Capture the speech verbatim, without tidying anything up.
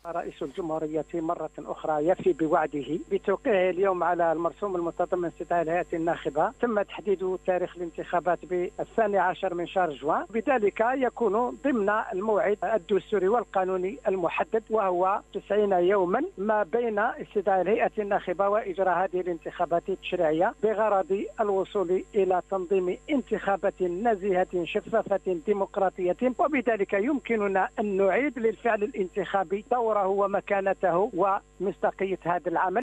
رئيس الجمهورية مرة أخرى يفي بوعده بتوقيعه اليوم على المرسوم المتضمن استدعاء الهيئة الناخبة. تم تحديد تاريخ الانتخابات بالثاني عشر من شهر جوان، بذلك يكون ضمن الموعد الدستوري والقانوني المحدد، وهو تسعين يوما ما بين استدعاء الهيئة الناخبة وإجراء هذه الانتخابات التشريعية بغرض الوصول إلى تنظيم انتخابات نزيهة شفافة ديمقراطية، وبذلك يمكننا أن نعيد للفعل الانتخابي دوره ومكانته ومصداقية هذا العمل.